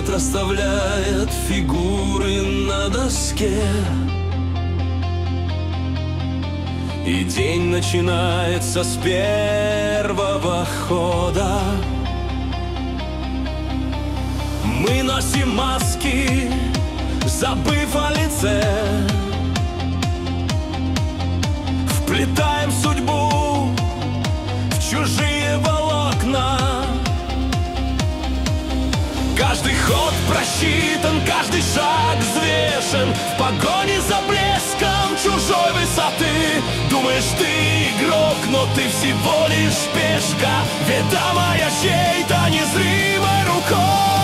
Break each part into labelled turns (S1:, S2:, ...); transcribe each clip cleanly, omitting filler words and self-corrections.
S1: свет расставляет фигуры на доске, и день начинается с первого хода. Мы носим маски, забыв о лице, вплетаем судьбу в чужие волокна. Каждый ход просчитан, каждый шаг взвешен в погоне за блеском чужой высоты. Думаешь, ты игрок, но ты всего лишь пешка, ведомая чьей-то незримой рукой.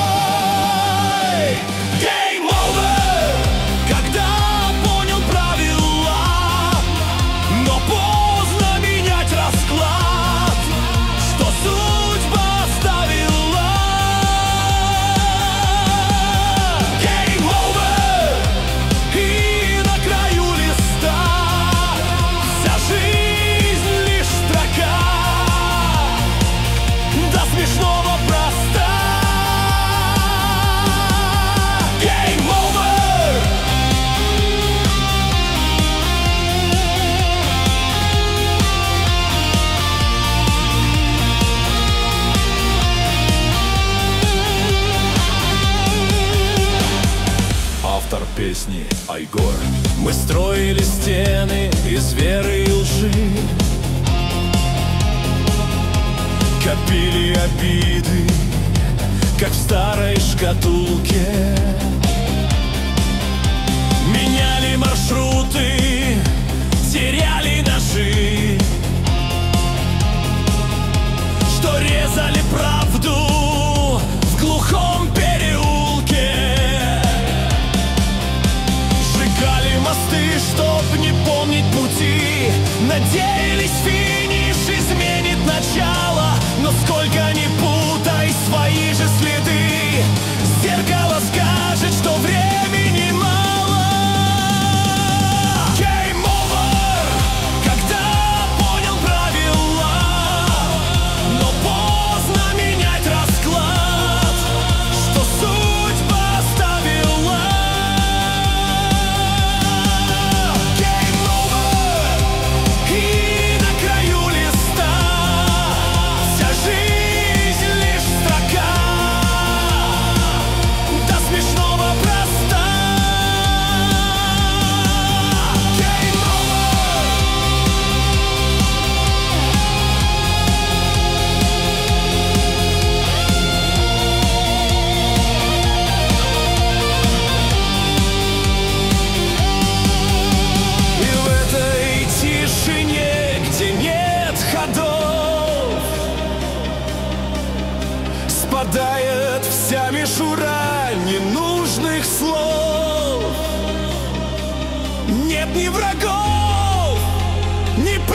S1: Game over, когда понял правила, но поздно менять расклад, что судьба оставила. Game over, и на краю листа вся жизнь лишь строка, до смешного проста. Game over. Автор песни Айгор. Мы строили стены из веры и лжи, копили обиды, как в старой шкатулке. Меняли маршруты, теряли ножи, что резали правду в глухом переулке. Сжигали мосты, чтоб не помнить пути, надеялись, финиш изменит начало. Но сколько ни путай свои же следы, зеркало скажет, что времени мало. Game over, когда понял правила, но поздно менять расклад, что судьба оставила. Game over, и на краю листа вся жизнь лишь строка, до смешного проста. Game over. И в этой тишине, где нет ходов, спадает вся мишура ненужных слов. Нет ни врагов, ни